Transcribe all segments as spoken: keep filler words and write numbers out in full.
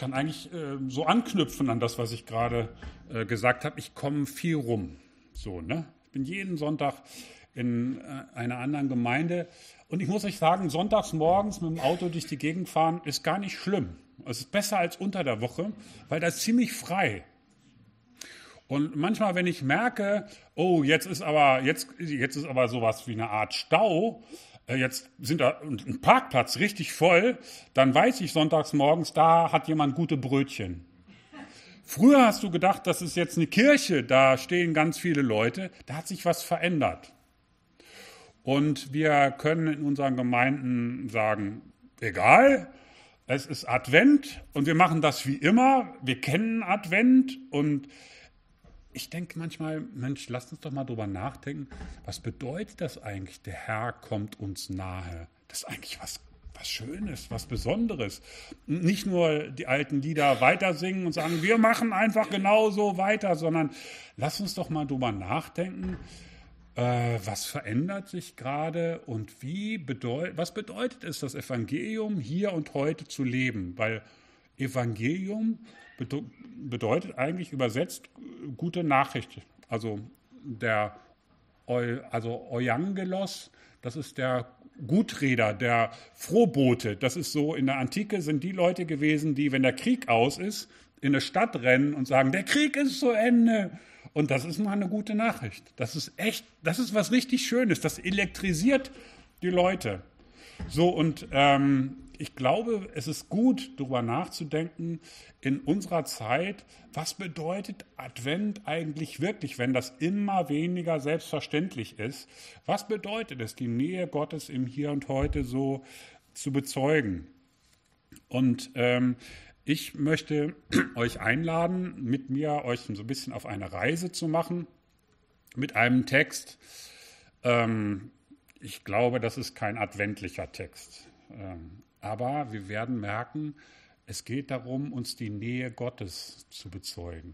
kann eigentlich äh, so anknüpfen an das, was ich gerade äh, gesagt habe. Ich komme viel rum. So, ne? Ich bin jeden Sonntag in äh, einer anderen Gemeinde. Und ich muss euch sagen, sonntags morgens mit dem Auto durch die Gegend fahren, ist gar nicht schlimm. Es ist besser als unter der Woche, weil da ist ziemlich frei. Und manchmal, wenn ich merke, oh, jetzt ist aber, jetzt, jetzt ist aber sowas wie eine Art Stau, jetzt sind da ein Parkplatz richtig voll, dann weiß ich sonntags morgens, da hat jemand gute Brötchen. Früher hast du gedacht, das ist jetzt eine Kirche, da stehen ganz viele Leute, da hat sich was verändert. Und wir können in unseren Gemeinden sagen, egal, es ist Advent und wir machen das wie immer, wir kennen Advent und ich denke manchmal, Mensch, lasst uns doch mal drüber nachdenken, was bedeutet das eigentlich, der Herr kommt uns nahe? Das ist eigentlich was, was Schönes, was Besonderes. Nicht nur die alten Lieder weiter singen und sagen, wir machen einfach genauso weiter, sondern lasst uns doch mal drüber nachdenken, äh, was verändert sich gerade und wie bedeut, was bedeutet es, das Evangelium hier und heute zu leben? Weil Evangelium bedeutet eigentlich übersetzt gute Nachricht. Also der also Euangelos, das ist der Gutreder, der Frohbote. Das ist so, in der Antike sind die Leute gewesen, die, wenn der Krieg aus ist, in eine Stadt rennen und sagen, der Krieg ist zu Ende. Und das ist mal eine gute Nachricht. Das ist echt, das ist was richtig Schönes. Das elektrisiert die Leute. So, und ähm, ich glaube, es ist gut, darüber nachzudenken, in unserer Zeit, was bedeutet Advent eigentlich wirklich, wenn das immer weniger selbstverständlich ist? Was bedeutet es, die Nähe Gottes im Hier und Heute so zu bezeugen? Und ähm, ich möchte euch einladen, mit mir euch so ein bisschen auf eine Reise zu machen, mit einem Text. Ähm, ich glaube, das ist kein adventlicher Text. Ähm, Aber wir werden merken, es geht darum, uns die Nähe Gottes zu bezeugen.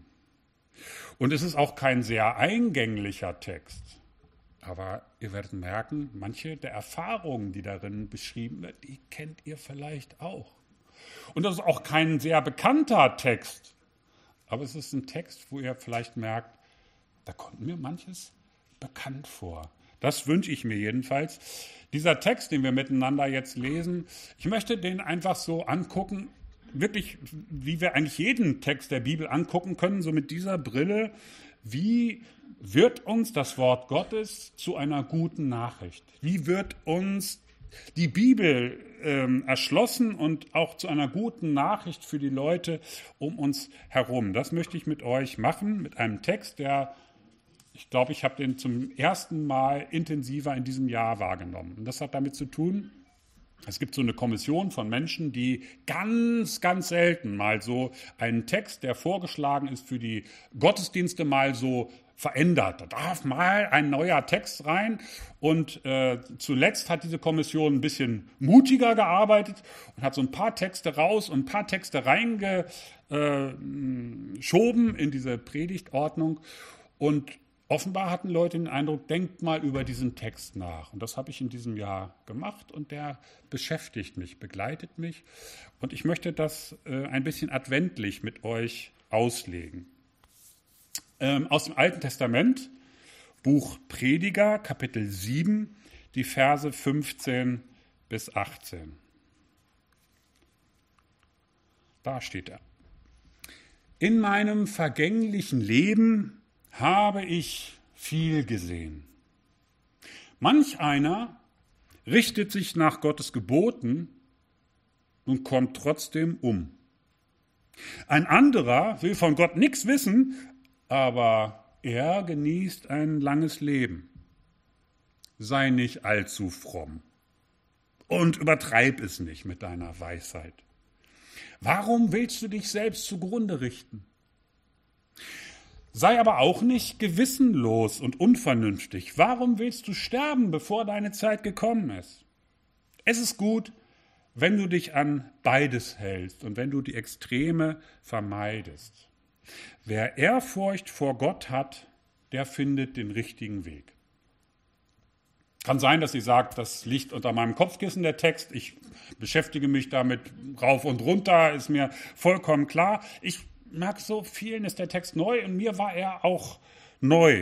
Und es ist auch kein sehr eingänglicher Text. Aber ihr werdet merken, manche der Erfahrungen, die darin beschrieben werden, die kennt ihr vielleicht auch. Und das ist auch kein sehr bekannter Text. Aber es ist ein Text, wo ihr vielleicht merkt, da kommt mir manches bekannt vor. Das wünsche ich mir jedenfalls. Dieser Text, den wir miteinander jetzt lesen, ich möchte den einfach so angucken, wirklich, wie wir eigentlich jeden Text der Bibel angucken können, so mit dieser Brille. Wie wird uns das Wort Gottes zu einer guten Nachricht? Wie wird uns die Bibel ähm, erschlossen und auch zu einer guten Nachricht für die Leute um uns herum? Das möchte ich mit euch machen, mit einem Text, der Ich glaube, ich habe den zum ersten Mal intensiver in diesem Jahr wahrgenommen. Und das hat damit zu tun, es gibt so eine Kommission von Menschen, die ganz, ganz selten mal so einen Text, der vorgeschlagen ist für die Gottesdienste, mal so verändert. Da darf mal ein neuer Text rein. Und äh, zuletzt hat diese Kommission ein bisschen mutiger gearbeitet und hat so ein paar Texte raus und ein paar Texte reingeschoben in diese Predigtordnung. Und offenbar hatten Leute den Eindruck, denkt mal über diesen Text nach. Und das habe ich in diesem Jahr gemacht und der beschäftigt mich, begleitet mich. Und ich möchte das äh, ein bisschen adventlich mit euch auslegen. Ähm, aus dem Alten Testament, Buch Prediger, Kapitel sieben, die Verse fünfzehn bis achtzehn. Da steht er. In meinem vergänglichen Leben habe ich viel gesehen. Manch einer richtet sich nach Gottes Geboten und kommt trotzdem um. Ein anderer will von Gott nichts wissen, aber er genießt ein langes Leben. Sei nicht allzu fromm und übertreib es nicht mit deiner Weisheit. Warum willst du dich selbst zugrunde richten? Sei aber auch nicht gewissenlos und unvernünftig. Warum willst du sterben, bevor deine Zeit gekommen ist? Es ist gut, wenn du dich an beides hältst und wenn du die Extreme vermeidest. Wer Ehrfurcht vor Gott hat, der findet den richtigen Weg. Kann sein, dass sie sagt, das liegt unter meinem Kopfkissen, der Text. Ich beschäftige mich damit rauf und runter, ist mir vollkommen klar. Ich merke, so vielen ist der Text neu und mir war er auch neu.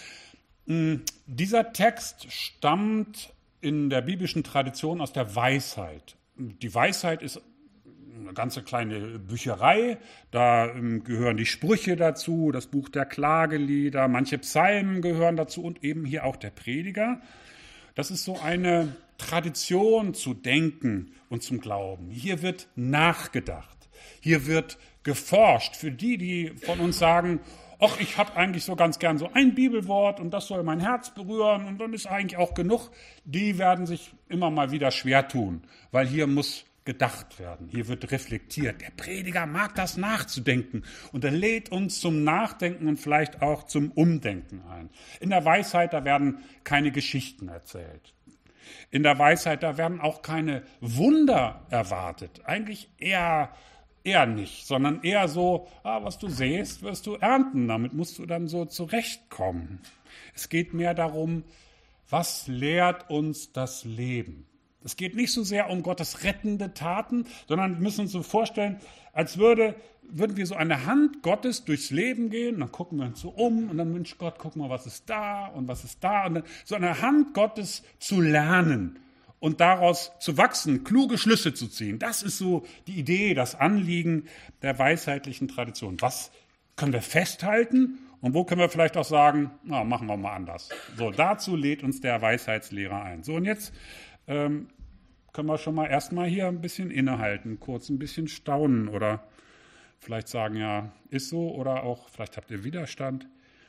Dieser Text stammt in der biblischen Tradition aus der Weisheit. Die Weisheit ist eine ganze kleine Bücherei, da gehören die Sprüche dazu, das Buch der Klagelieder, manche Psalmen gehören dazu und eben hier auch der Prediger. Das ist so eine Tradition zu denken und zum Glauben. Hier wird nachgedacht, hier wird geforscht. Für die, die von uns sagen, ach, ich habe eigentlich so ganz gern so ein Bibelwort und das soll mein Herz berühren und dann ist eigentlich auch genug, die werden sich immer mal wieder schwer tun, weil hier muss gedacht werden, hier wird reflektiert. Der Prediger mag das nachzudenken und er lädt uns zum Nachdenken und vielleicht auch zum Umdenken ein. In der Weisheit, da werden keine Geschichten erzählt. In der Weisheit, da werden auch keine Wunder erwartet. Eigentlich eher Eher nicht, sondern eher so, ah, was du sähst, wirst du ernten. Damit musst du dann so zurechtkommen. Es geht mehr darum, was lehrt uns das Leben? Es geht nicht so sehr um Gottes rettende Taten, sondern wir müssen uns so vorstellen, als würde, würden wir so eine Hand Gottes durchs Leben gehen, und dann gucken wir uns so um und dann wünscht Gott, guck mal, was ist da und was ist da. Und dann so eine Hand Gottes zu lernen. Und daraus zu wachsen, kluge Schlüsse zu ziehen. Das ist so die Idee, das Anliegen der weisheitlichen Tradition. Was können wir festhalten und wo können wir vielleicht auch sagen, na, machen wir mal anders. So, dazu lädt uns der Weisheitslehrer ein. So, und jetzt ähm, können wir schon mal erstmal hier ein bisschen innehalten, kurz ein bisschen staunen oder vielleicht sagen, ja, ist so oder auch, vielleicht habt ihr Widerstand.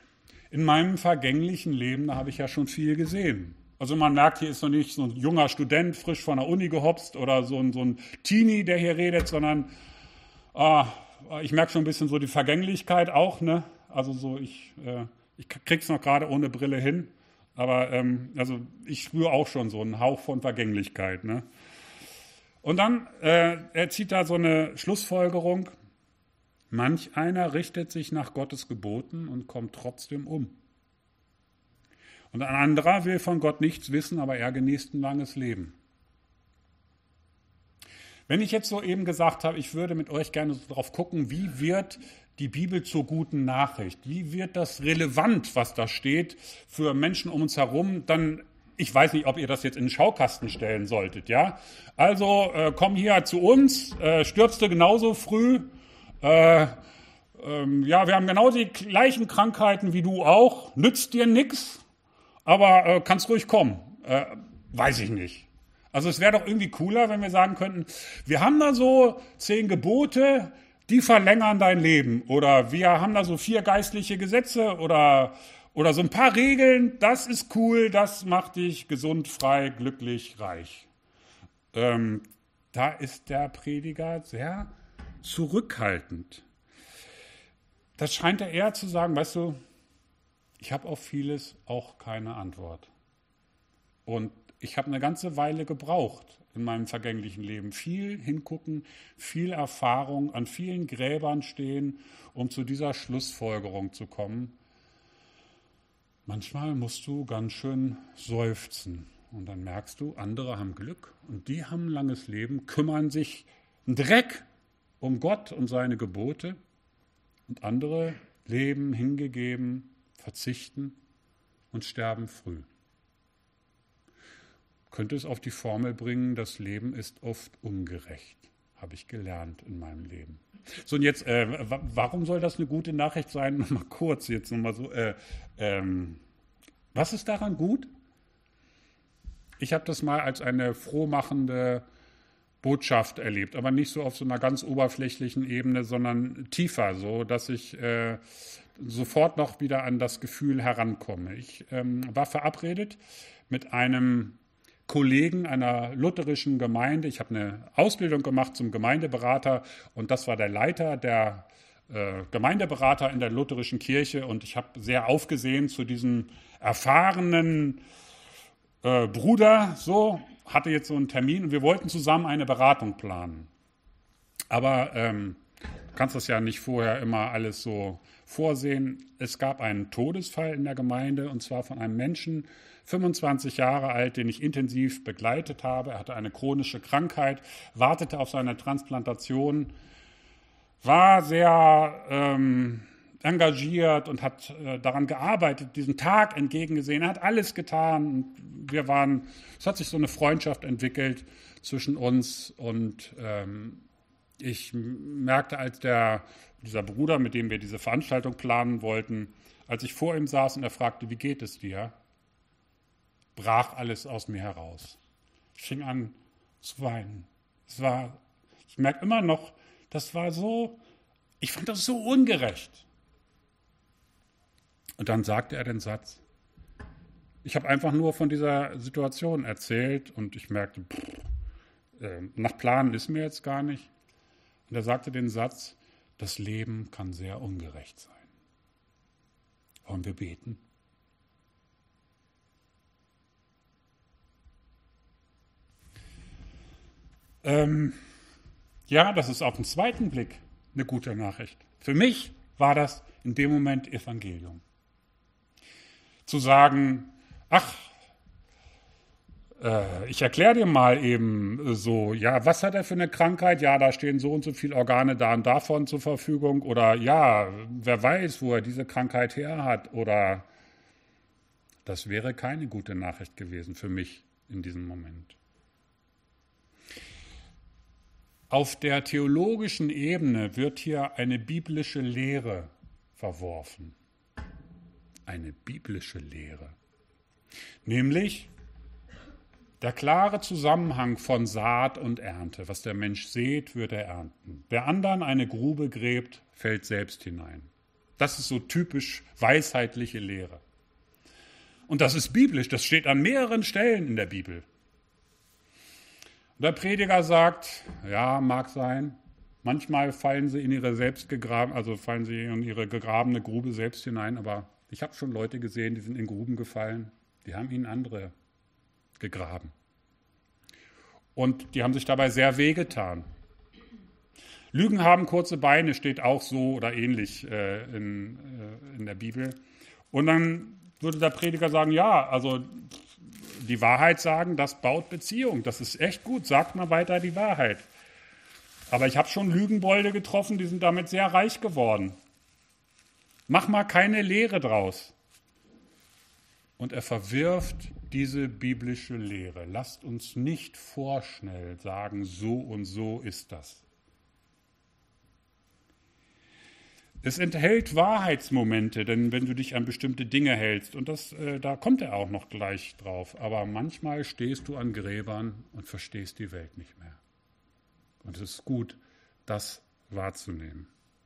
In meinem vergänglichen Leben, da habe ich ja schon viel gesehen. Also man merkt, hier ist noch nicht so ein junger Student, frisch von der Uni gehopst oder so ein, so ein Teenie, der hier redet, sondern ah, ich merke schon ein bisschen so die Vergänglichkeit auch. Ne? Also so ich, äh, ich krieg's noch gerade ohne Brille hin, aber ähm, also ich spüre auch schon so einen Hauch von Vergänglichkeit. Ne? Und dann, äh, er zieht da so eine Schlussfolgerung, manch einer richtet sich nach Gottes Geboten und kommt trotzdem um. Und ein anderer will von Gott nichts wissen, aber er genießt ein langes Leben. Wenn ich jetzt so eben gesagt habe, ich würde mit euch gerne so drauf gucken, wie wird die Bibel zur guten Nachricht? Wie wird das relevant, was da steht, für Menschen um uns herum? Dann, ich weiß nicht, ob ihr das jetzt in den Schaukasten stellen solltet, ja? Also, äh, komm hier zu uns, äh, stirbst du genauso früh, äh, ähm, ja, wir haben genau die gleichen Krankheiten wie du auch, nützt dir nichts. Aber äh, kannst ruhig kommen. Äh, weiß ich nicht. Also es wäre doch irgendwie cooler, wenn wir sagen könnten, wir haben da so zehn Gebote, die verlängern dein Leben. Oder wir haben da so vier geistliche Gesetze oder, oder so ein paar Regeln. Das ist cool, das macht dich gesund, frei, glücklich, reich. Ähm, da ist der Prediger sehr zurückhaltend. Das scheint er eher zu sagen, weißt du, ich habe auf vieles auch keine Antwort. Und ich habe eine ganze Weile gebraucht in meinem vergänglichen Leben. Viel hingucken, viel Erfahrung, an vielen Gräbern stehen, um zu dieser Schlussfolgerung zu kommen. Manchmal musst du ganz schön seufzen. Und dann merkst du, andere haben Glück und die haben ein langes Leben, kümmern sich einen Dreck um Gott und seine Gebote. Und andere leben hingegeben, verzichten und sterben früh. Könnte es auf die Formel bringen, das Leben ist oft ungerecht, habe ich gelernt in meinem Leben. So, und jetzt, äh, warum soll das eine gute Nachricht sein? Nochmal kurz, jetzt nochmal so. Äh, ähm, was ist daran gut? Ich habe das mal als eine frohmachende Botschaft erlebt, aber nicht so auf so einer ganz oberflächlichen Ebene, sondern tiefer, so dass ich äh, sofort noch wieder an das Gefühl herankomme. Ich ähm, war verabredet mit einem Kollegen einer lutherischen Gemeinde. Ich habe eine Ausbildung gemacht zum Gemeindeberater und das war der Leiter der äh, Gemeindeberater in der lutherischen Kirche und ich habe sehr aufgesehen zu diesem erfahrenen äh, Bruder, so, hatte jetzt so einen Termin und wir wollten zusammen eine Beratung planen. Aber ähm, Du kannst das ja nicht vorher immer alles so vorsehen. Es gab einen Todesfall in der Gemeinde, und zwar von einem Menschen, fünfundzwanzig Jahre alt, den ich intensiv begleitet habe. Er hatte eine chronische Krankheit, wartete auf seine Transplantation, war sehr ähm, engagiert und hat äh, daran gearbeitet, diesen Tag entgegengesehen. Er hat alles getan. Und wir waren, es hat sich so eine Freundschaft entwickelt zwischen uns, und ähm, ich merkte, als der, dieser Bruder, mit dem wir diese Veranstaltung planen wollten, als ich vor ihm saß und er fragte, wie geht es dir, brach alles aus mir heraus. Ich fing an zu weinen. Es war, ich merke immer noch, das war so, ich fand das so ungerecht. Und dann sagte er den Satz, ich habe einfach nur von dieser Situation erzählt und ich merkte, pff, äh, nach Plan ist mir jetzt gar nicht. Und er sagte den Satz, das Leben kann sehr ungerecht sein. Wollen wir beten? Ähm, ja, das ist auf den zweiten Blick eine gute Nachricht. Für mich war das in dem Moment Evangelium. Zu sagen, ach, äh, ich erkläre dir mal eben so, ja, was hat er für eine Krankheit? Ja, da stehen so und so viele Organe da und davon zur Verfügung. Oder ja, wer weiß, wo er diese Krankheit her hat. Oder das wäre keine gute Nachricht gewesen für mich in diesem Moment. Auf der theologischen Ebene wird hier eine biblische Lehre verworfen. Eine biblische Lehre. Nämlich der klare Zusammenhang von Saat und Ernte. Was der Mensch sät, wird er ernten. Wer anderen eine Grube gräbt, fällt selbst hinein. Das ist so typisch weisheitliche Lehre. Und das ist biblisch, das steht an mehreren Stellen in der Bibel. Der Prediger sagt, ja, mag sein, manchmal fallen sie in ihre selbst gegraben, also fallen sie in ihre gegrabene Grube selbst hinein, aber ich habe schon Leute gesehen, die sind in Gruben gefallen, die haben ihnen andere gegraben. Und die haben sich dabei sehr wehgetan. Lügen haben kurze Beine, steht auch so oder ähnlich äh, in, äh, in der Bibel. Und dann würde der Prediger sagen, ja, also die Wahrheit sagen, das baut Beziehung. Das ist echt gut. Sagt mal weiter die Wahrheit. Aber ich habe schon Lügenbolde getroffen, die sind damit sehr reich geworden. Mach mal keine Lehre draus. Und er verwirft diese biblische Lehre. Lasst uns nicht vorschnell sagen, so und so ist das. Es enthält Wahrheitsmomente, denn wenn du dich an bestimmte Dinge hältst, und das, äh, da kommt er auch noch gleich drauf, aber manchmal stehst du an Gräbern und verstehst die Welt nicht mehr. Und es ist gut, das wahrzunehmen.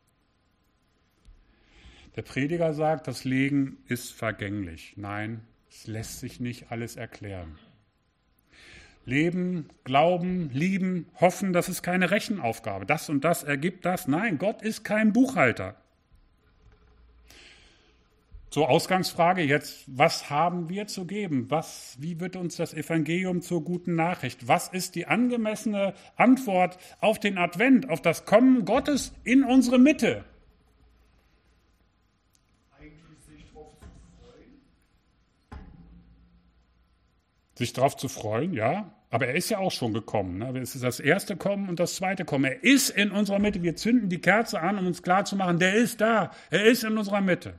Der Prediger sagt, das Leben ist vergänglich. Nein, es lässt sich nicht alles erklären. Leben, glauben, lieben, hoffen, das ist keine Rechenaufgabe. Das und das ergibt das. Nein, Gott ist kein Buchhalter. So, Ausgangsfrage jetzt, was haben wir zu geben? Was, wie wird uns das Evangelium zur guten Nachricht? Was ist die angemessene Antwort auf den Advent, auf das Kommen Gottes in unsere Mitte? Eigentlich sich darauf zu freuen. Sich darauf zu freuen, ja. Aber er ist ja auch schon gekommen. Ne? Es ist das erste Kommen und das zweite Kommen. Er ist in unserer Mitte. Wir zünden die Kerze an, um uns klarzumachen, der ist da. Er ist in unserer Mitte.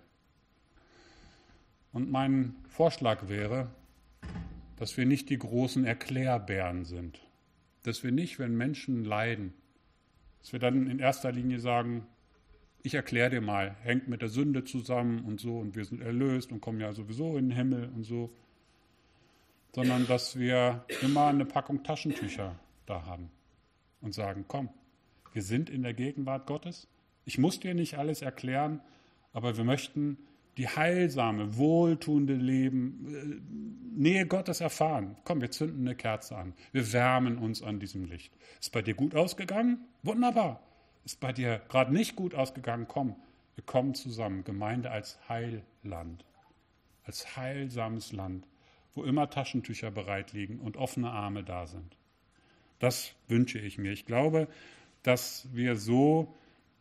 Und mein Vorschlag wäre, dass wir nicht die großen Erklärbären sind. Dass wir nicht, wenn Menschen leiden, dass wir dann in erster Linie sagen, ich erkläre dir mal, hängt mit der Sünde zusammen und so und wir sind erlöst und kommen ja sowieso in den Himmel und so. Sondern dass wir immer eine Packung Taschentücher da haben und sagen, komm, wir sind in der Gegenwart Gottes. Ich muss dir nicht alles erklären, aber wir möchten die heilsame, wohltuende Leben, Nähe Gottes erfahren. Komm, wir zünden eine Kerze an. Wir wärmen uns an diesem Licht. Ist bei dir gut ausgegangen? Wunderbar. Ist bei dir gerade nicht gut ausgegangen? Komm, wir kommen zusammen. Gemeinde als Heilland, als heilsames Land, wo immer Taschentücher bereit liegen und offene Arme da sind. Das wünsche ich mir. Ich glaube, dass wir so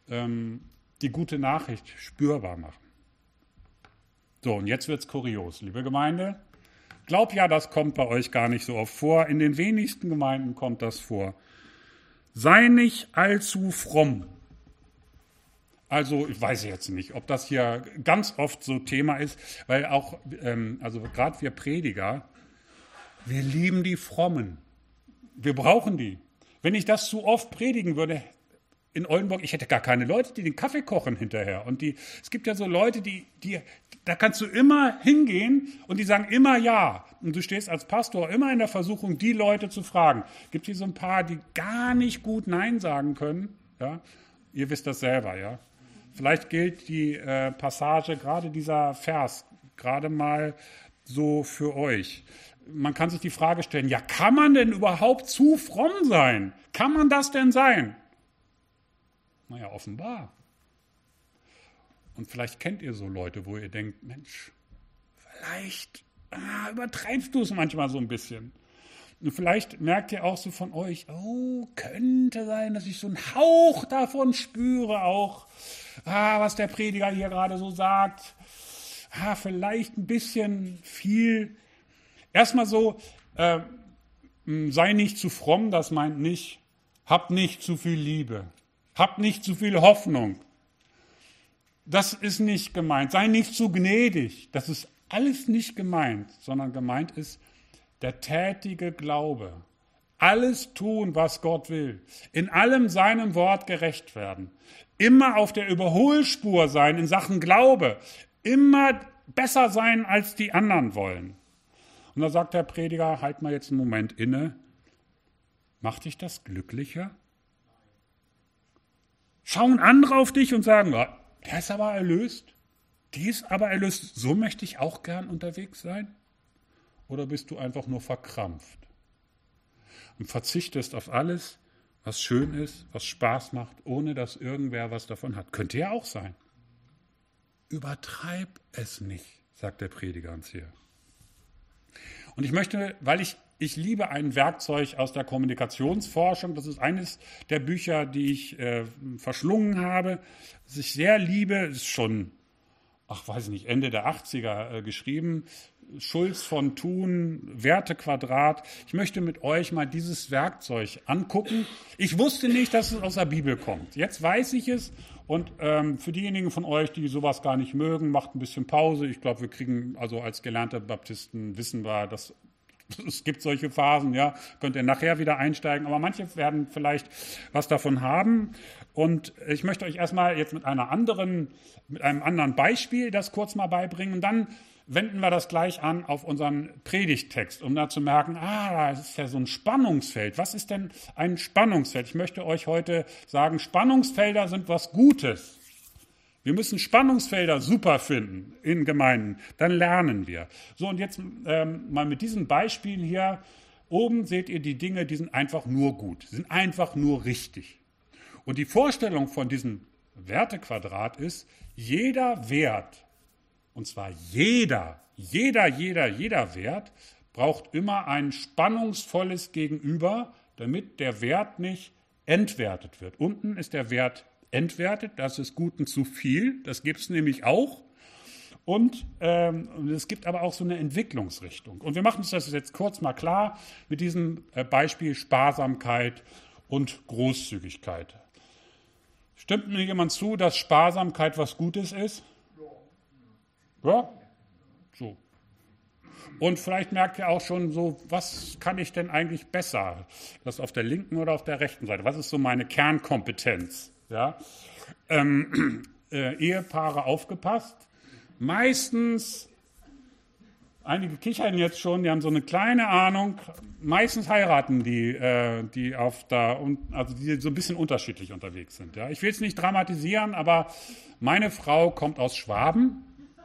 ähm, die gute Nachricht spürbar machen. So, und jetzt wird's kurios, liebe Gemeinde. Glaub ja, das kommt bei euch gar nicht so oft vor. In den wenigsten Gemeinden kommt das vor. Sei nicht allzu fromm. Also ich weiß jetzt nicht, ob das hier ganz oft so Thema ist, weil auch, ähm, also gerade wir Prediger, wir lieben die Frommen. Wir brauchen die. Wenn ich das zu oft predigen würde in Oldenburg, ich hätte gar keine Leute, die den Kaffee kochen hinterher. Und die, es gibt ja so Leute, die, die, da kannst du immer hingehen und die sagen immer ja. Und du stehst als Pastor immer in der Versuchung, die Leute zu fragen. Gibt hier so ein paar, die gar nicht gut Nein sagen können? Ja? Ihr wisst das selber, ja. Vielleicht gilt die äh, Passage, gerade dieser Vers, gerade mal so für euch. Man kann sich die Frage stellen, ja, kann man denn überhaupt zu fromm sein? Kann man das denn sein? Naja, offenbar. Und vielleicht kennt ihr so Leute, wo ihr denkt, Mensch, vielleicht ah, übertreibst du es manchmal so ein bisschen. Und vielleicht merkt ihr auch so von euch, oh, könnte sein, dass ich so einen Hauch davon spüre auch, ah, was der Prediger hier gerade so sagt. Ah, vielleicht ein bisschen viel. Erstmal so, äh, sei nicht zu fromm, das meint nicht, hab nicht zu viel Liebe, hab nicht zu viel Hoffnung. Das ist nicht gemeint. Sei nicht zu gnädig, das ist alles nicht gemeint, sondern gemeint ist der tätige Glaube. Alles tun, was Gott will. In allem seinem Wort gerecht werden. Immer auf der Überholspur sein in Sachen Glaube. Immer besser sein, als die anderen wollen. Und da sagt der Prediger, halt mal jetzt einen Moment inne. Macht dich das glücklicher? Schauen andere auf dich und sagen, der ist aber erlöst. Die ist aber erlöst. So möchte ich auch gern unterwegs sein. Oder bist du einfach nur verkrampft und verzichtest auf alles, was schön ist, was Spaß macht, ohne dass irgendwer was davon hat? Könnte ja auch sein. Übertreib es nicht, sagt der Prediger uns hier. Und ich möchte, weil ich, ich liebe ein Werkzeug aus der Kommunikationsforschung, das ist eines der Bücher, die ich äh, verschlungen habe, das ich sehr liebe, ist schon, ach weiß ich nicht, Ende der achtziger äh, geschrieben, Schulz von Thun, Wertequadrat. Ich möchte mit euch mal dieses Werkzeug angucken. Ich wusste nicht, dass es aus der Bibel kommt. Jetzt weiß ich es. Und ähm, für diejenigen von euch, die sowas gar nicht mögen, macht ein bisschen Pause. Ich glaube, wir kriegen, also als gelernte Baptisten wissen wir, dass es gibt solche Phasen, ja, könnt ihr nachher wieder einsteigen. Aber manche werden vielleicht was davon haben. Und ich möchte euch erstmal jetzt mit einer anderen, mit einem anderen Beispiel das kurz mal beibringen. Und dann wenden wir das gleich an auf unseren Predigttext, um da zu merken, ah, das ist ja so ein Spannungsfeld. Was ist denn ein Spannungsfeld? Ich möchte euch heute sagen, Spannungsfelder sind was Gutes. Wir müssen Spannungsfelder super finden in Gemeinden, dann lernen wir. So, und jetzt ähm, mal mit diesem Beispiel hier. Oben seht ihr die Dinge, die sind einfach nur gut, sind einfach nur richtig. Und die Vorstellung von diesem Wertequadrat ist, jeder Wert, und zwar jeder, jeder, jeder, jeder Wert braucht immer ein spannungsvolles Gegenüber, damit der Wert nicht entwertet wird. Unten ist der Wert entwertet, das ist Guten zu viel, das gibt es nämlich auch. Und ähm, es gibt aber auch so eine Entwicklungsrichtung. Und wir machen uns das jetzt kurz mal klar mit diesem äh, Beispiel Sparsamkeit und Großzügigkeit. Stimmt mir jemand zu, dass Sparsamkeit was Gutes ist? Ja, so. Und vielleicht merkt ihr auch schon so, was kann ich denn eigentlich besser? Das auf der linken oder auf der rechten Seite? Was ist so meine Kernkompetenz? Ja? Ähm, äh, Ehepaare aufgepasst. Meistens, einige kichern jetzt schon, die haben so eine kleine Ahnung. Meistens heiraten die, äh, die auf da, also die so ein bisschen unterschiedlich unterwegs sind. Ja? Ich will es nicht dramatisieren, aber meine Frau kommt aus Schwaben.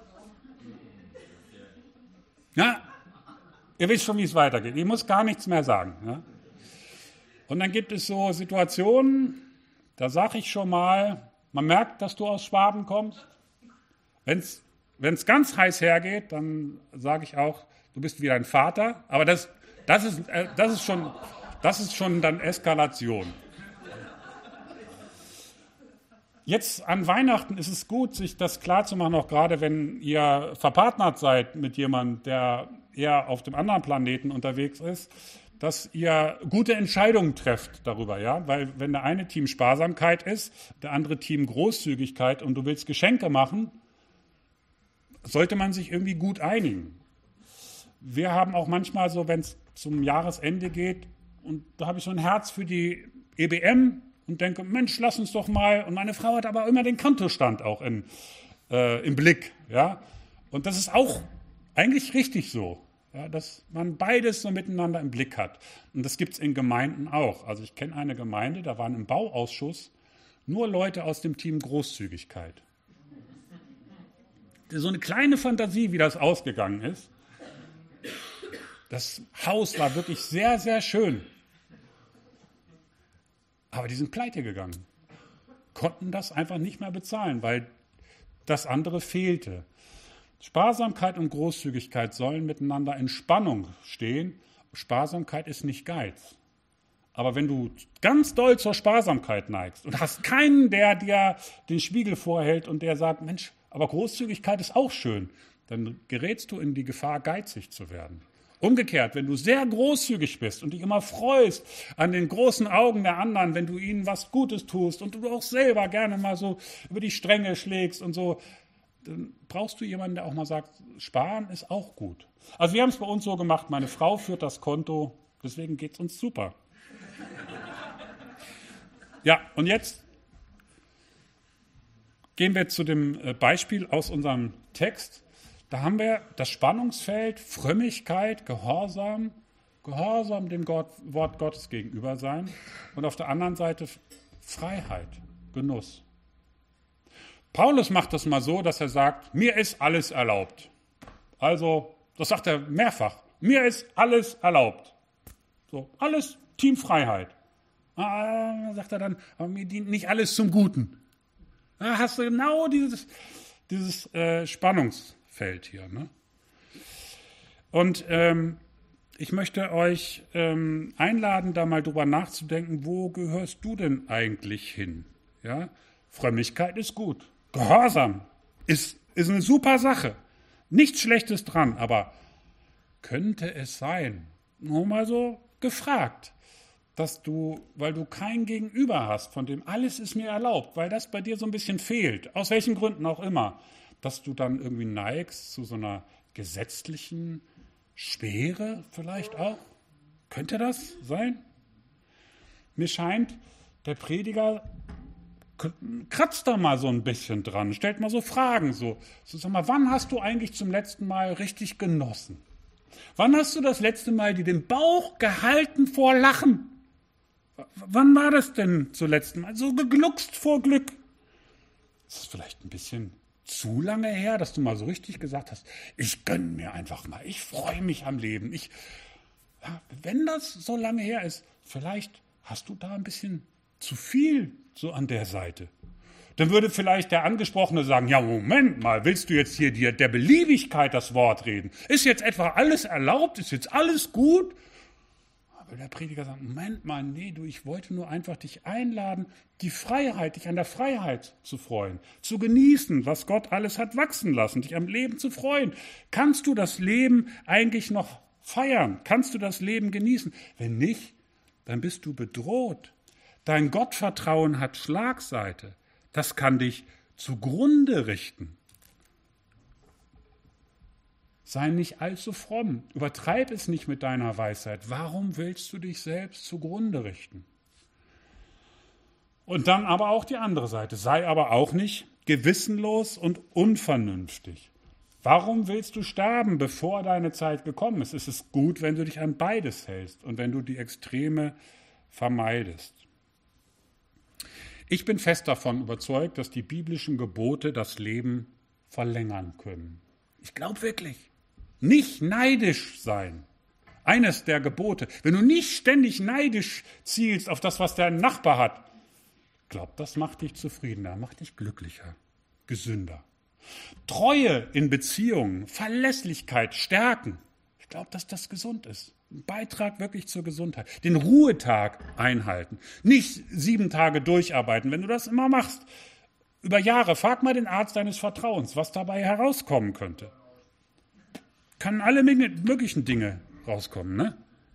Ja, ihr wisst schon, wie es weitergeht. Ich muss gar nichts mehr sagen. Ja? Und dann gibt es so Situationen, da sage ich schon mal, man merkt, dass du aus Schwaben kommst. Wenn es ganz heiß hergeht, dann sage ich auch, du bist wie dein Vater. Aber das, das, ist, äh, das, ist schon, das ist schon dann Eskalation. Jetzt an Weihnachten ist es gut, sich das klarzumachen, auch gerade wenn ihr verpartnert seid mit jemandem, der eher auf dem anderen Planeten unterwegs ist, dass ihr gute Entscheidungen trefft darüber, ja, weil wenn der eine Team Sparsamkeit ist, der andere Team Großzügigkeit und du willst Geschenke machen, sollte man sich irgendwie gut einigen. Wir haben auch manchmal so, wenn es zum Jahresende geht, und da habe ich so ein Herz für die E B M und denke, Mensch, lass uns doch mal, und meine Frau hat aber immer den Kontostand auch in, äh, im Blick, ja, und das ist auch eigentlich richtig so. Ja, dass man beides so miteinander im Blick hat. Und das gibt es in Gemeinden auch. Also ich kenne eine Gemeinde, da waren im Bauausschuss nur Leute aus dem Team Großzügigkeit. So eine kleine Fantasie, wie das ausgegangen ist. Das Haus war wirklich sehr, sehr schön. Aber die sind pleite gegangen. Konnten das einfach nicht mehr bezahlen, weil das andere fehlte. Sparsamkeit und Großzügigkeit sollen miteinander in Spannung stehen. Sparsamkeit ist nicht Geiz. Aber wenn du ganz doll zur Sparsamkeit neigst und hast keinen, der dir den Spiegel vorhält und der sagt, Mensch, aber Großzügigkeit ist auch schön, dann gerätst du in die Gefahr, geizig zu werden. Umgekehrt, wenn du sehr großzügig bist und dich immer freust an den großen Augen der anderen, wenn du ihnen was Gutes tust und du auch selber gerne mal so über die Stränge schlägst und so, dann brauchst du jemanden, der auch mal sagt, sparen ist auch gut. Also wir haben es bei uns so gemacht, meine Frau führt das Konto, deswegen geht es uns super. Ja, und jetzt gehen wir zu dem Beispiel aus unserem Text. Da haben wir das Spannungsfeld Frömmigkeit, Gehorsam, Gehorsam dem Gott, Wort Gottes gegenüber sein und auf der anderen Seite Freiheit, Genuss. Paulus macht das mal so, dass er sagt, mir ist alles erlaubt. Also, das sagt er mehrfach, mir ist alles erlaubt. So, alles Teamfreiheit. Ah, sagt er dann, aber mir dient nicht alles zum Guten. Da hast du genau dieses, dieses äh, Spannungsfeld hier. Ne? Und ähm, ich möchte euch ähm, einladen, da mal drüber nachzudenken, wo gehörst du denn eigentlich hin? Ja? Frömmigkeit ist gut. Gehorsam ist, ist eine super Sache. Nichts Schlechtes dran, aber könnte es sein, nur mal so gefragt, dass du, weil du kein Gegenüber hast, von dem alles ist mir erlaubt, weil das bei dir so ein bisschen fehlt, aus welchen Gründen auch immer, dass du dann irgendwie neigst zu so einer gesetzlichen Schwere vielleicht auch? Könnte das sein? Mir scheint, der Prediger kratzt da mal so ein bisschen dran, stellt mal so Fragen, so, so sag mal, wann hast du eigentlich zum letzten Mal richtig genossen? Wann hast du das letzte Mal dir den Bauch gehalten vor Lachen? W- wann war das denn zuletzt Mal? So gegluckst vor Glück. Ist es vielleicht ein bisschen zu lange her, dass du mal so richtig gesagt hast, ich gönn mir einfach mal, ich freue mich am Leben. Ich, ja, wenn das so lange her ist, vielleicht hast du da ein bisschen zu viel so an der Seite. Dann würde vielleicht der Angesprochene sagen, ja, Moment mal, willst du jetzt hier dir der Beliebigkeit das Wort reden? Ist jetzt etwa alles erlaubt? Ist jetzt alles gut? Aber der Prediger sagt, Moment mal, nee, du, ich wollte nur einfach dich einladen, die Freiheit, dich an der Freiheit zu freuen, zu genießen, was Gott alles hat wachsen lassen, dich am Leben zu freuen. Kannst du das Leben eigentlich noch feiern? Kannst du das Leben genießen? Wenn nicht, dann bist du bedroht. Dein Gottvertrauen hat Schlagseite. Das kann dich zugrunde richten. Sei nicht allzu fromm. Übertreib es nicht mit deiner Weisheit. Warum willst du dich selbst zugrunde richten? Und dann aber auch die andere Seite. Sei aber auch nicht gewissenlos und unvernünftig. Warum willst du sterben, bevor deine Zeit gekommen ist? Es ist gut, wenn du dich an beides hältst und wenn du die Extreme vermeidest. Ich bin fest davon überzeugt, dass die biblischen Gebote das Leben verlängern können. Ich glaube wirklich. Nicht neidisch sein. Eines der Gebote. Wenn du nicht ständig neidisch zielst auf das, was dein Nachbar hat, glaub, das macht dich zufriedener, macht dich glücklicher, gesünder. Treue in Beziehungen, Verlässlichkeit, Stärken. Ich glaube, dass das gesund ist. Ein Beitrag wirklich zur Gesundheit. Den Ruhetag einhalten. Nicht sieben Tage durcharbeiten. Wenn du das immer machst, über Jahre. Frag mal den Arzt deines Vertrauens, was dabei herauskommen könnte. Kann alle möglichen Dinge rauskommen, ne?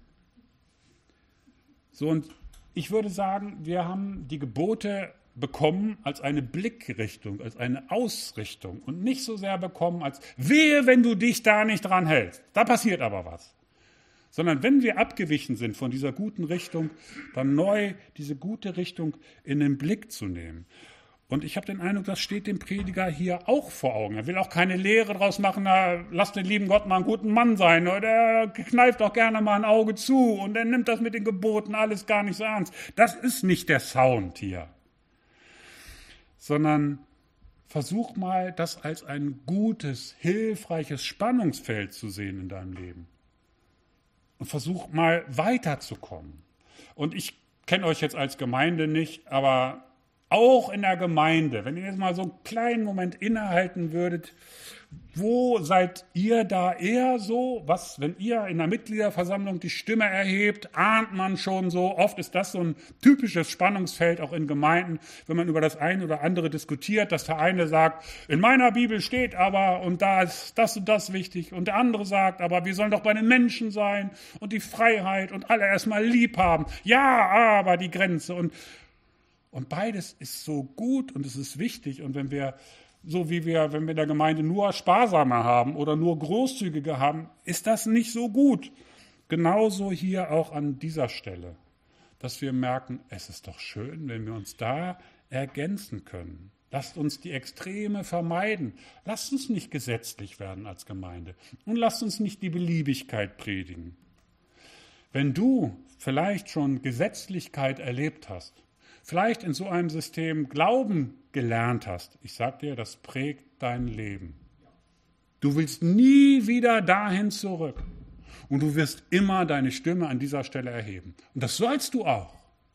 So, und ich würde sagen, wir haben die Gebote bekommen als eine Blickrichtung, als eine Ausrichtung und nicht so sehr bekommen als wehe, wenn du dich da nicht dran hältst. Da passiert aber was. Sondern wenn wir abgewichen sind von dieser guten Richtung, dann neu diese gute Richtung in den Blick zu nehmen. Und ich habe den Eindruck, das steht dem Prediger hier auch vor Augen. Er will auch keine Lehre draus machen, na, lass den lieben Gott mal einen guten Mann sein. Oder er kneift auch gerne mal ein Auge zu und er nimmt das mit den Geboten alles gar nicht so ernst. Das ist nicht der Sound hier. Sondern versuch mal, das als ein gutes, hilfreiches Spannungsfeld zu sehen in deinem Leben. Und versuch mal weiterzukommen. Und ich kenne euch jetzt als Gemeinde nicht, aber auch in der Gemeinde, wenn ihr jetzt mal so einen kleinen Moment innehalten würdet, wo seid ihr da eher so, was, wenn ihr in der Mitgliederversammlung die Stimme erhebt, ahnt man schon so, oft ist das so ein typisches Spannungsfeld auch in Gemeinden, wenn man über das eine oder andere diskutiert, dass der eine sagt, in meiner Bibel steht aber und da ist das und das wichtig und der andere sagt, aber wir sollen doch bei den Menschen sein und die Freiheit und alle erstmal lieb haben, ja, aber die Grenze und Und beides ist so gut und es ist wichtig. Und wenn wir, so wie wir, wenn wir in der Gemeinde nur Sparsame haben oder nur Großzügige haben, ist das nicht so gut. Genauso hier auch an dieser Stelle, dass wir merken, es ist doch schön, wenn wir uns da ergänzen können. Lasst uns die Extreme vermeiden. Lasst uns nicht gesetzlich werden als Gemeinde. Und lasst uns nicht die Beliebigkeit predigen. Wenn du vielleicht schon Gesetzlichkeit erlebt hast, vielleicht in so einem System Glauben gelernt hast, ich sag dir, das prägt dein Leben. Du willst nie wieder dahin zurück. Und du wirst immer deine Stimme an dieser Stelle erheben. Und das sollst du auch.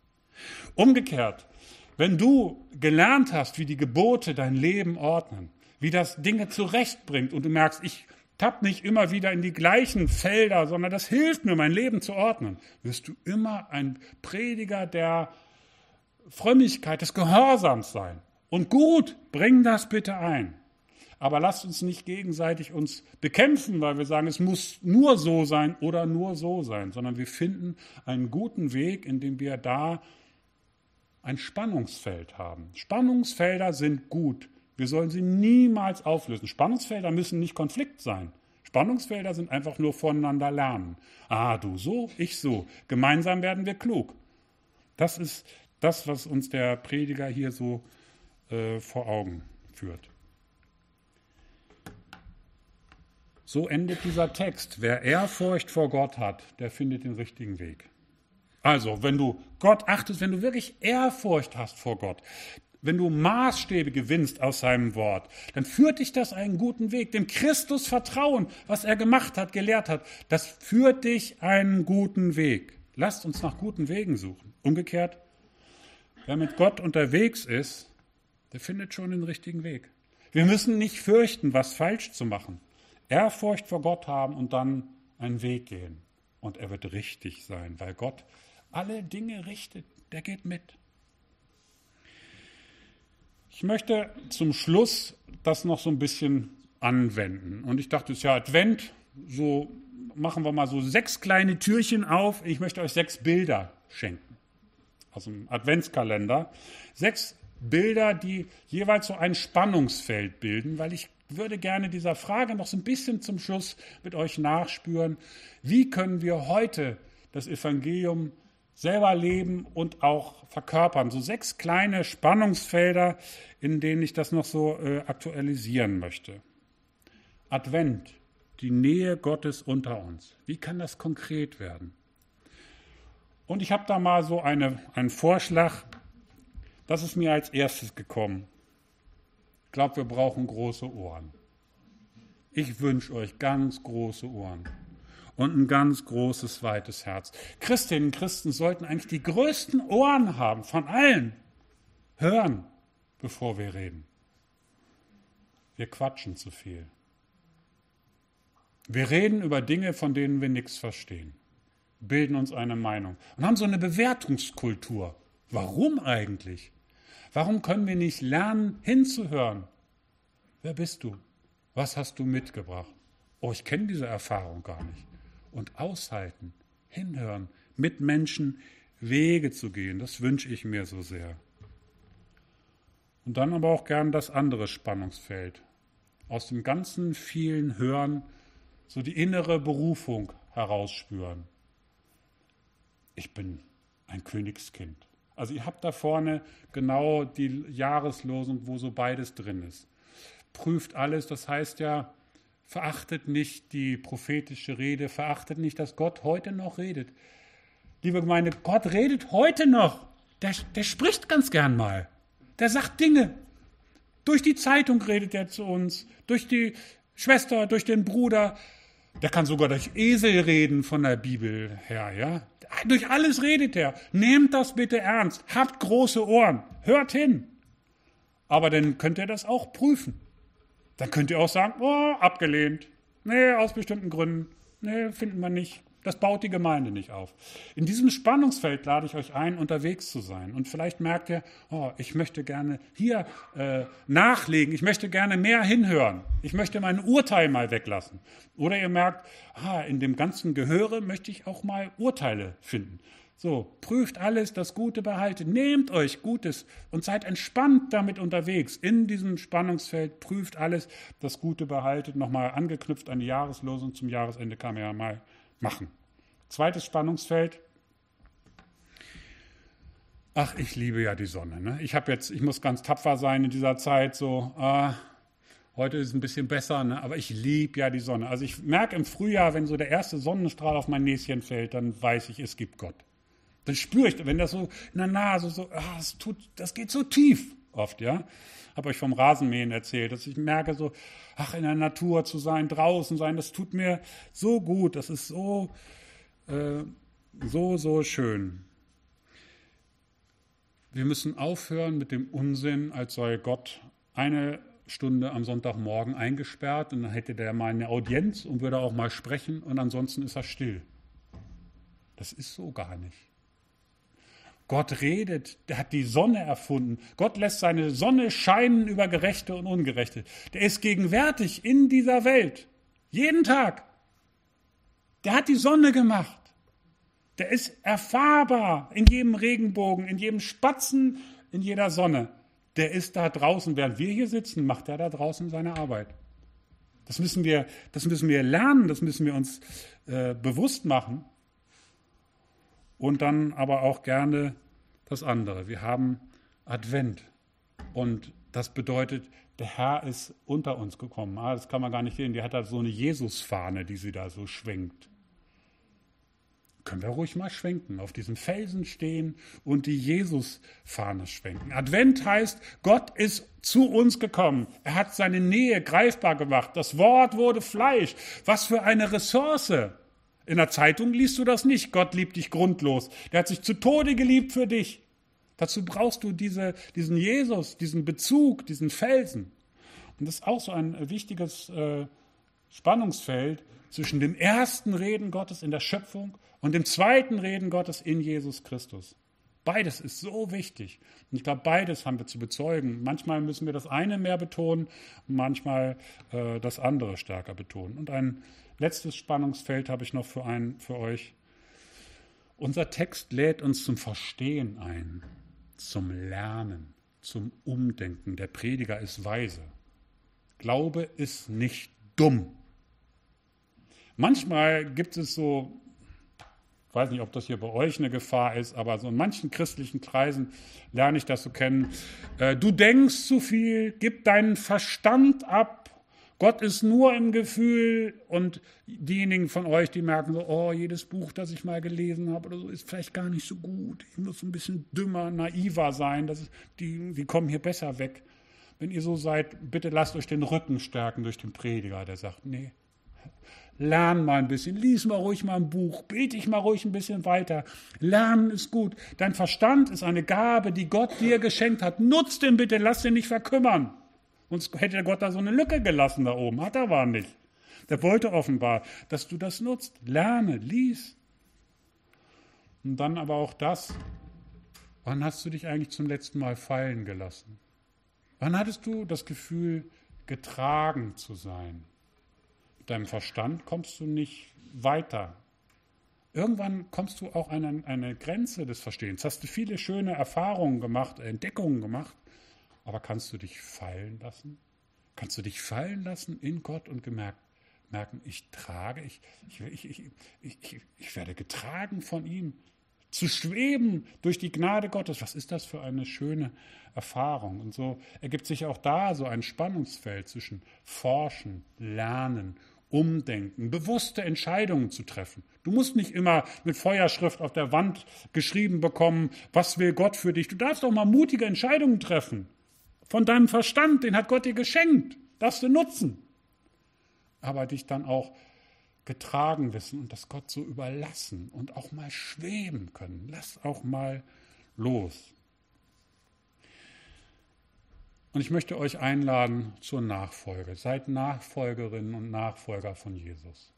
Umgekehrt, wenn du gelernt hast, wie die Gebote dein Leben ordnen, wie das Dinge zurechtbringt und du merkst, ich tapp nicht immer wieder in die gleichen Felder, sondern das hilft mir, mein Leben zu ordnen, wirst du immer ein Prediger der Frömmigkeit, des Gehorsams sein. Und gut, bring das bitte ein. Aber lasst uns nicht gegenseitig uns bekämpfen, weil wir sagen, es muss nur so sein oder nur so sein, sondern wir finden einen guten Weg, in dem wir da ein Spannungsfeld haben. Spannungsfelder sind gut. Wir sollen sie niemals auflösen. Spannungsfelder müssen nicht Konflikt sein. Spannungsfelder sind einfach nur voneinander lernen. Ah, du so, ich so. Gemeinsam werden wir klug. Das ist das, was uns der Prediger hier so äh, vor Augen führt. So endet dieser Text. Wer Ehrfurcht vor Gott hat, der findet den richtigen Weg. Also, wenn du Gott achtest, wenn du wirklich Ehrfurcht hast vor Gott, wenn du Maßstäbe gewinnst aus seinem Wort, dann führt dich das einen guten Weg. Dem Christus vertrauen, was er gemacht hat, gelehrt hat, das führt dich einen guten Weg. Lasst uns nach guten Wegen suchen. Umgekehrt, wer mit Gott unterwegs ist, der findet schon den richtigen Weg. Wir müssen nicht fürchten, was falsch zu machen. Ehrfurcht vor Gott haben und dann einen Weg gehen. Und er wird richtig sein, weil Gott alle Dinge richtet. Der geht mit. Ich möchte zum Schluss das noch so ein bisschen anwenden. Und ich dachte, es ist ja Advent, so machen wir mal so sechs kleine Türchen auf. Ich möchte euch sechs Bilder schenken. Aus dem Adventskalender. Sechs Bilder, die jeweils so ein Spannungsfeld bilden, weil ich würde gerne dieser Frage noch so ein bisschen zum Schluss mit euch nachspüren. Wie können wir heute das Evangelium selber leben und auch verkörpern? So sechs kleine Spannungsfelder, in denen ich das noch so äh, aktualisieren möchte. Advent, die Nähe Gottes unter uns. Wie kann das konkret werden? Und ich habe da mal so eine, einen Vorschlag, das ist mir als erstes gekommen. Ich glaube, wir brauchen große Ohren. Ich wünsche euch ganz große Ohren und ein ganz großes, weites Herz. Christinnen und Christen sollten eigentlich die größten Ohren haben von allen. Hören, bevor wir reden. Wir quatschen zu viel. Wir reden über Dinge, von denen wir nichts verstehen, bilden uns eine Meinung und haben so eine Bewertungskultur. Warum eigentlich? Warum können wir nicht lernen, hinzuhören? Wer bist du? Was hast du mitgebracht? Oh, ich kenne diese Erfahrung gar nicht. Und aushalten, hinhören, mit Menschen Wege zu gehen, das wünsche ich mir so sehr. Und dann aber auch gern das andere Spannungsfeld. Aus dem ganzen vielen Hören so die innere Berufung herausspüren. Ich bin ein Königskind. Also ihr habt da vorne genau die Jahreslosung, wo so beides drin ist. Prüft alles, das heißt ja, verachtet nicht die prophetische Rede, verachtet nicht, dass Gott heute noch redet. Liebe Gemeinde, Gott redet heute noch. Der, der spricht ganz gern mal. Der sagt Dinge. Durch die Zeitung redet er zu uns, durch die Schwester, durch den Bruder. Der kann sogar durch Esel reden von der Bibel her, ja. Durch alles redet er. Nehmt das bitte ernst. Habt große Ohren. Hört hin. Aber dann könnt ihr das auch prüfen. Dann könnt ihr auch sagen, oh, abgelehnt. Nee, aus bestimmten Gründen. Nee, finden wir nicht. Das baut die Gemeinde nicht auf. In diesem Spannungsfeld lade ich euch ein, unterwegs zu sein. Und vielleicht merkt ihr, oh, ich möchte gerne hier äh, nachlegen. Ich möchte gerne mehr hinhören. Ich möchte mein Urteil mal weglassen. Oder ihr merkt, ah, in dem ganzen Gehöre möchte ich auch mal Urteile finden. So, prüft alles, das Gute behaltet, nehmt euch Gutes und seid entspannt damit unterwegs. In diesem Spannungsfeld prüft alles, das Gute behaltet. Nochmal angeknüpft an die Jahreslosung zum Jahresende kann man ja mal machen. Zweites Spannungsfeld. Ach, ich liebe ja die Sonne. Ne? Ich habe jetzt, ich muss ganz tapfer sein in dieser Zeit. So, ah, heute ist es ein bisschen besser, ne? Aber ich liebe ja die Sonne. Also ich merke im Frühjahr, wenn so der erste Sonnenstrahl auf mein Näschen fällt, dann weiß ich, es gibt Gott. Dann spüre ich, wenn das so in der Nase so, ah, das, tut, das geht so tief oft, ja. Habe euch vom Rasenmähen erzählt, dass ich merke so, ach, in der Natur zu sein, draußen sein, das tut mir so gut, das ist so, äh, so, so schön. Wir müssen aufhören mit dem Unsinn, als sei Gott eine Stunde am Sonntagmorgen eingesperrt und dann hätte der mal eine Audienz und würde auch mal sprechen und ansonsten ist er still. Das ist so gar nicht. Gott redet, der hat die Sonne erfunden. Gott lässt seine Sonne scheinen über Gerechte und Ungerechte. Der ist gegenwärtig in dieser Welt. Jeden Tag. Der hat die Sonne gemacht. Der ist erfahrbar in jedem Regenbogen, in jedem Spatzen, in jeder Sonne. Der ist da draußen. Während wir hier sitzen, macht er da draußen seine Arbeit. Das müssen wir, das müssen wir lernen, das müssen wir uns äh, bewusst machen. Und dann aber auch gerne das andere. Wir haben Advent und das bedeutet, der Herr ist unter uns gekommen. Ah, das kann man gar nicht sehen. Die hat da so eine Jesus-Fahne, die sie da so schwenkt. Können wir ruhig mal schwenken, auf diesem Felsen stehen und die Jesus-Fahne schwenken. Advent heißt, Gott ist zu uns gekommen. Er hat seine Nähe greifbar gemacht. Das Wort wurde Fleisch. Was für eine Ressource. In der Zeitung liest du das nicht. Gott liebt dich grundlos. Der hat sich zu Tode geliebt für dich. Dazu brauchst du diese, diesen Jesus, diesen Bezug, diesen Felsen. Und das ist auch so ein wichtiges äh, Spannungsfeld zwischen dem ersten Reden Gottes in der Schöpfung und dem zweiten Reden Gottes in Jesus Christus. Beides ist so wichtig. Und ich glaube, beides haben wir zu bezeugen. Manchmal müssen wir das eine mehr betonen, manchmal äh, das andere stärker betonen. Und ein letztes Spannungsfeld habe ich noch für, einen, für euch. Unser Text lädt uns zum Verstehen ein, zum Lernen, zum Umdenken. Der Prediger ist weise. Glaube ist nicht dumm. Manchmal gibt es so, ich weiß nicht, ob das hier bei euch eine Gefahr ist, aber so in manchen christlichen Kreisen lerne ich das so kennen. Äh, du denkst zu viel, gib deinen Verstand ab. Gott ist nur im Gefühl und diejenigen von euch, die merken so, oh, jedes Buch, das ich mal gelesen habe oder so, ist vielleicht gar nicht so gut. Ich muss ein bisschen dümmer, naiver sein, das ist, die, die kommen hier besser weg. Wenn ihr so seid, bitte lasst euch den Rücken stärken durch den Prediger, der sagt, nee, lern mal ein bisschen, lies mal ruhig mal ein Buch, bete ich mal ruhig ein bisschen weiter. Lernen ist gut. Dein Verstand ist eine Gabe, die Gott dir geschenkt hat. Nutz den bitte, lass den nicht verkümmern. Sonst hätte Gott da so eine Lücke gelassen da oben. Hat er aber nicht. Der wollte offenbar, dass du das nutzt. Lerne, lies. Und dann aber auch das, Wann hast du dich eigentlich zum letzten Mal fallen gelassen? Wann hattest du das Gefühl, getragen zu sein? Mit deinem Verstand kommst du nicht weiter. Irgendwann kommst du auch an eine Grenze des Verstehens. Hast du viele schöne Erfahrungen gemacht, Entdeckungen gemacht, aber kannst du dich fallen lassen? Kannst du dich fallen lassen in Gott und gemerkt, merken, ich trage, ich, ich, ich, ich, ich, ich werde getragen von ihm. Zu schweben durch die Gnade Gottes, was ist das für eine schöne Erfahrung? Und so ergibt sich auch da so ein Spannungsfeld zwischen Forschen, Lernen, Umdenken, bewusste Entscheidungen zu treffen. Du musst nicht immer mit Feuerschrift auf der Wand geschrieben bekommen, was will Gott für dich. Du darfst auch mal mutige Entscheidungen treffen. Von deinem Verstand, den hat Gott dir geschenkt, darfst du nutzen. Aber dich dann auch getragen wissen und das Gott so überlassen und auch mal schweben können. Lass auch mal los. Und ich möchte euch einladen zur Nachfolge. Seid Nachfolgerinnen und Nachfolger von Jesus.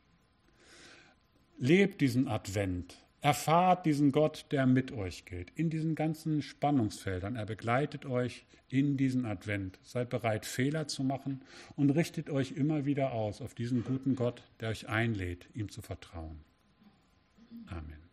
Lebt diesen Advent. Erfahrt diesen Gott, der mit euch geht, in diesen ganzen Spannungsfeldern. Er begleitet euch in diesen Advent. Seid bereit, Fehler zu machen und richtet euch immer wieder aus auf diesen guten Gott, der euch einlädt, ihm zu vertrauen. Amen.